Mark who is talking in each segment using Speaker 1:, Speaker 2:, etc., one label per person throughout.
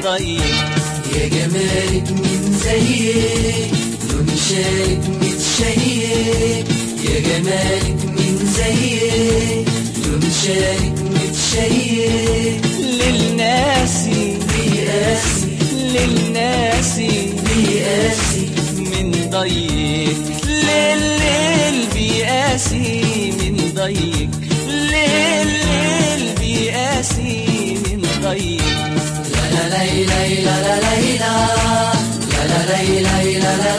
Speaker 1: ضيق.
Speaker 2: يا جمالك من زيك لون شايك متشيك، يا جمالك من زيك لون شايك متشيك.
Speaker 1: للناسي
Speaker 2: بيقاسي
Speaker 1: للناسي
Speaker 2: بيقاسي
Speaker 1: من ضيق، للليل بيقاسي من ضيق، للليل بيقاسي من ضيق.
Speaker 2: لا لا لا لا لا لا لا لا لا لا لا لا لا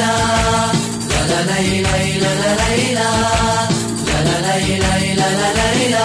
Speaker 2: لا.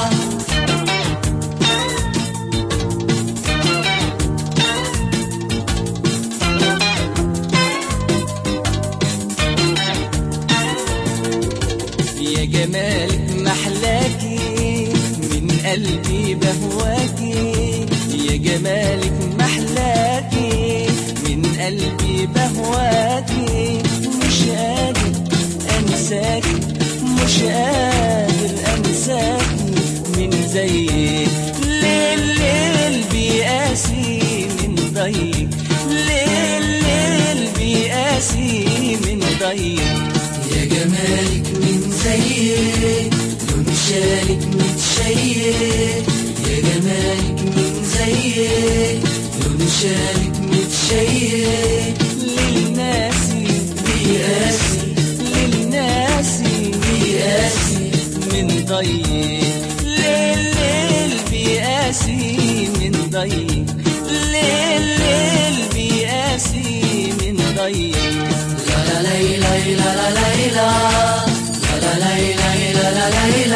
Speaker 1: يا جمالك محلاكي من قلبي بهواكي، يا جمالك محلاكي من قلبي بهواكي. مش قادر انساكي مش قادر انساكي من زيك، ليل بيقاسي من ضيق، ليل بيقاسي من ضيق.
Speaker 2: يا جمالك من زيك لون شايك متشيك، يا جمالك من زيك لون شايك متشيك.
Speaker 1: للناسي
Speaker 2: بيقاسي
Speaker 1: للناسي
Speaker 2: بيقاسي
Speaker 1: من ضيق، ليل بيقاسي من ضيق، ليل بيقاسي من ضيق.
Speaker 2: لا لا لا لا لا لا لا لا لا لا لا لا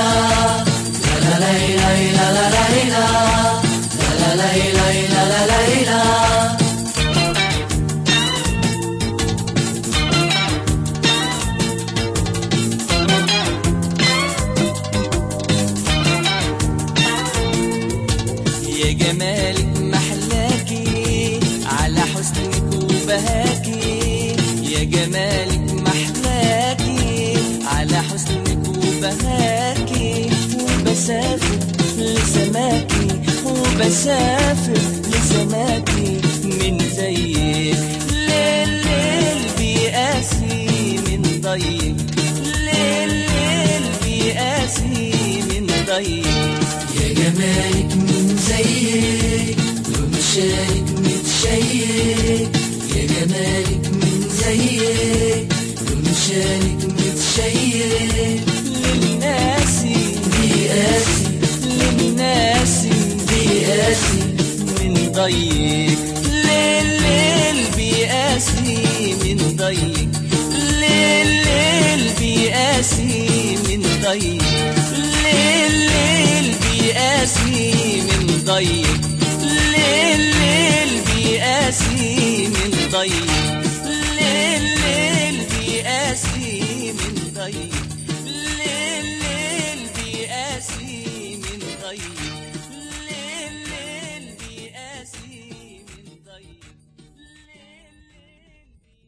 Speaker 2: لا.
Speaker 1: يا جمالك محلاكي على حسنك وبهاكي، يا جمالك محلاكي على حسنك وبهاكي. وبسافر لسماكي وبسافر لسماكي من زيك، ليل بيقاسي من ضيق، ليل بيقاسي من ضيق.
Speaker 2: يا جمالك من زيك لون شايك متشيك، يا جمالك من زيك لون شايك متشيك.
Speaker 1: للناسي
Speaker 2: بيقاسي
Speaker 1: للناسي
Speaker 2: بيقاسي
Speaker 1: من ضيق، ليل بيقاسي من ضيق، ليل بيقاسي من ضيق، ليل بيقاسي من ضيق.